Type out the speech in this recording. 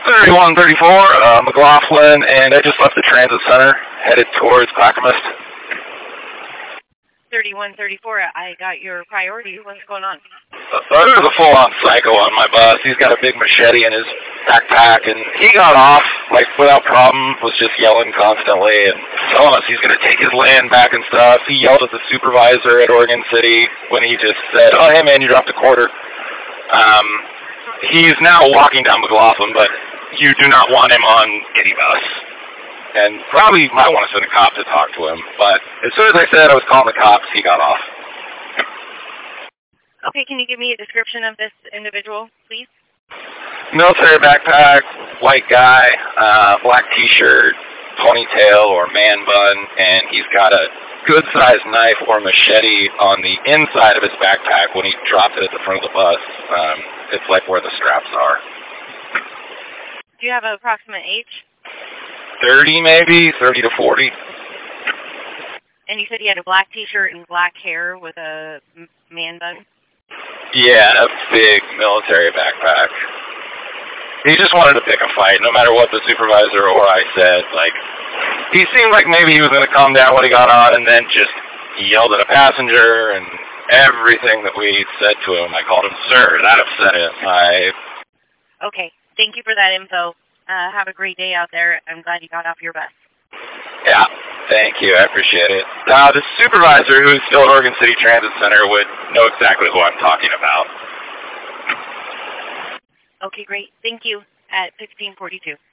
3134, McLaughlin, and I just left the transit center, headed towards Clackamas. 3134, I got your priority. What's going on? There's a full-on psycho on my bus. He's got a big machete in his backpack, and he got off, like, without problem, was just yelling constantly and telling us he's going to take his land back and stuff. He yelled at the supervisor at Oregon City when he just said, "Oh, hey, man, you dropped a quarter." He's now walking down McLaughlin, but you do not want him on any bus. And probably might want to send a cop to talk to him, but as soon as I said I was calling the cops, he got off. Okay, can you give me a description of this individual, please? Military backpack, white guy, black t-shirt, ponytail or man bun, and he's got a good-sized knife or machete on the inside of his backpack when he dropped it at the front of the bus. It's like where the straps are. Do you have an approximate age? 30 maybe, 30 to 40. And you said he had a black t-shirt and black hair with a man bun? Yeah, a big military backpack. He just wanted to pick a fight, no matter what the supervisor or I said. Like, he seemed like maybe he was going to calm down when he got on, and then just yelled at a passenger, and everything that we said to him, I called him sir. That upset him. Okay, thank you for that info. Have a great day out there. I'm glad you got off your bus. Yeah, thank you. I appreciate it. The supervisor, who's still at Oregon City Transit Center, would know exactly who I'm talking about. Okay, great. Thank you. At 1642.